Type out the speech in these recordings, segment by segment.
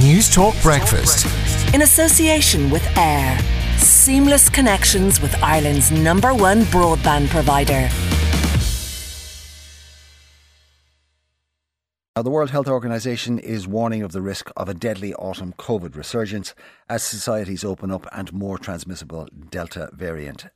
News Talk Breakfast. In association with AIR. Seamless connections with Ireland's #1 broadband provider. Now, the World Health Organization is warning of the risk of a deadly autumn COVID resurgence as societies open up and more transmissible Delta variant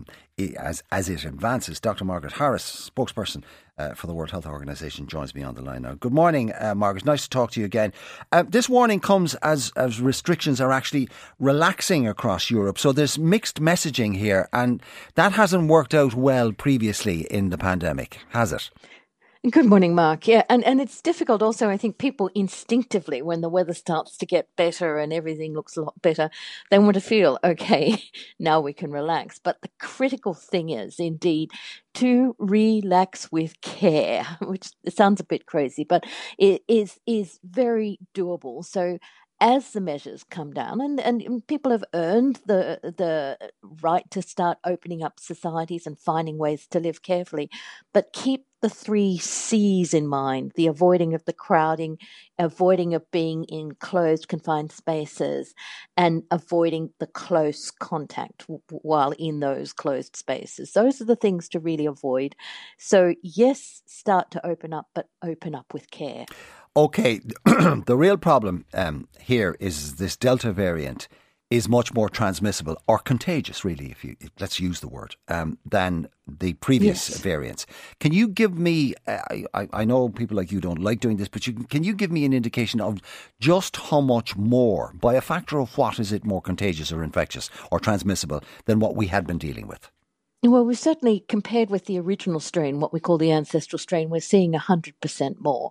as it advances. Dr. Margaret Harris, spokesperson for the World Health Organization, joins me on the line now. Good morning, Margaret. Nice to talk to you again. This warning comes as restrictions are actually relaxing across Europe. So there's mixed messaging here, and that hasn't worked out well previously in the pandemic, has it? Good morning, Mark. Yeah, and it's difficult also. I think people instinctively, when the weather starts to get better and everything looks a lot better, they want to feel, okay, now we can relax. But the critical thing is, indeed, to relax with care, which sounds a bit crazy, but it is very doable. So as the measures come down, and people have earned the right to start opening up societies and finding ways to live carefully, but keep the 3 C's in mind: the avoiding of the crowding, avoiding of being in closed, confined spaces, and avoiding the close contact while in those closed spaces. Those are the things to really avoid. So yes, start to open up, but open up with care. Okay, the real problem here is this Delta variant is much more transmissible or contagious, really, let's use the word, than the previous variants. Can you give me, I know people like you don't like doing this, but can you give me an indication of just how much more, by a factor of what, is it more contagious or infectious or transmissible than what we had been dealing with? Well, we've certainly, compared with the original strain, what we call the ancestral strain, we're seeing 100% more,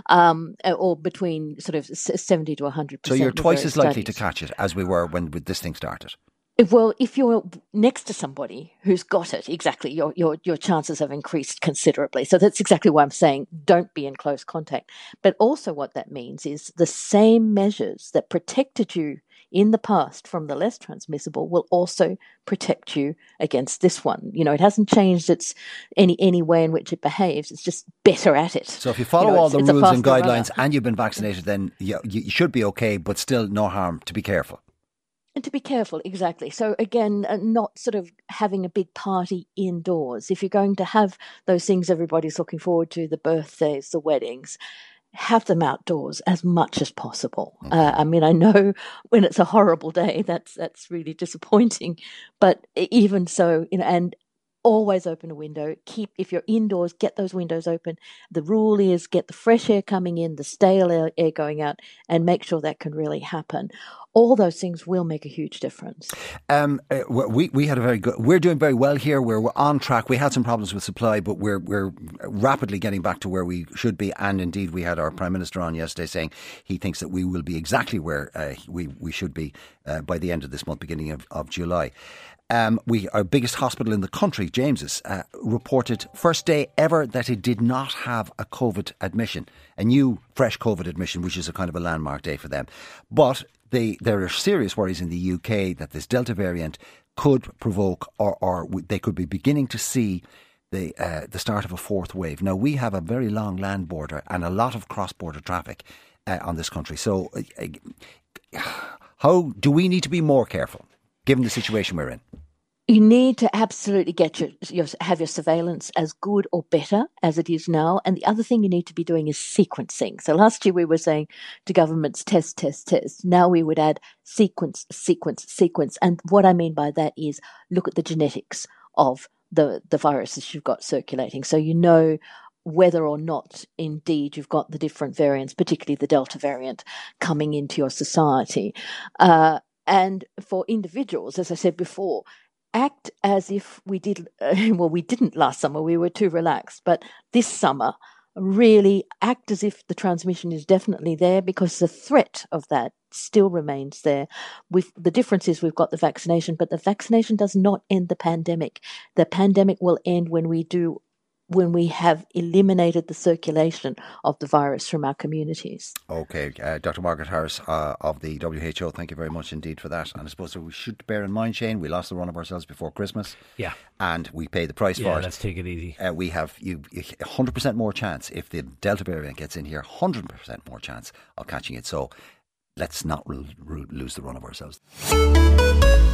or between sort of 70 to 100%. So you're twice as likely to catch it as we were when this thing started? Well, if you're next to somebody who's got it, exactly, your chances have increased considerably. So that's exactly why I'm saying don't be in close contact. But also what that means is the same measures that protected you in the past from the less transmissible will also protect you against this one. You know, it hasn't changed any way in which it behaves. It's just better at it. So if you follow all the rules and guidelines and you've been vaccinated, then you should be okay, but still no harm to be careful. And to be careful, exactly. So again, not sort of having a big party indoors. If you're going to have those things everybody's looking forward to, the birthdays, the weddings, have them outdoors as much as possible. Okay. I mean, I know when it's a horrible day, that's really disappointing. But even so, you know, and always open a window. If you're indoors, get those windows open. The rule is get the fresh air coming in, the stale air going out, and make sure that can really happen. All those things will make a huge difference. We had we're doing very well here. We're on track. We had some problems with supply, but we're rapidly getting back to where we should be. And indeed, we had our Prime Minister on yesterday saying he thinks that we will be exactly where we should be by the end of this month, beginning of July. Our biggest hospital in the country, James's, reported first day ever that it did not have a COVID admission, a new fresh COVID admission, which is a kind of a landmark day for them. But there are serious worries in the UK that this Delta variant could provoke, or they could be beginning to see the start of a fourth wave. Now, we have a very long land border and a lot of cross-border traffic on this country. So how do we need to be more careful, given the situation we're in? You need to absolutely have your surveillance as good or better as it is now. And the other thing you need to be doing is sequencing. So last year we were saying to governments, test. Now we would add sequence. And what I mean by that is look at the genetics of the viruses you've got circulating. So you know whether or not indeed you've got the different variants, particularly the Delta variant, coming into your society. And for individuals, as I said before, act as if we did, we didn't last summer, we were too relaxed, but this summer, really act as if the transmission is definitely there, because the threat of that still remains there. The difference is we've got the vaccination, but the vaccination does not end the pandemic. The pandemic will end when we have eliminated the circulation of the virus from our communities. Okay, Dr. Margaret Harris of the WHO, thank you very much indeed for that. And I suppose we should bear in mind, Shane, we lost the run of ourselves before Christmas. Yeah. And we pay the price for it. Let's take it easy. We have 100% more chance, if the Delta variant gets in here, 100% more chance of catching it. So let's not lose the run of ourselves.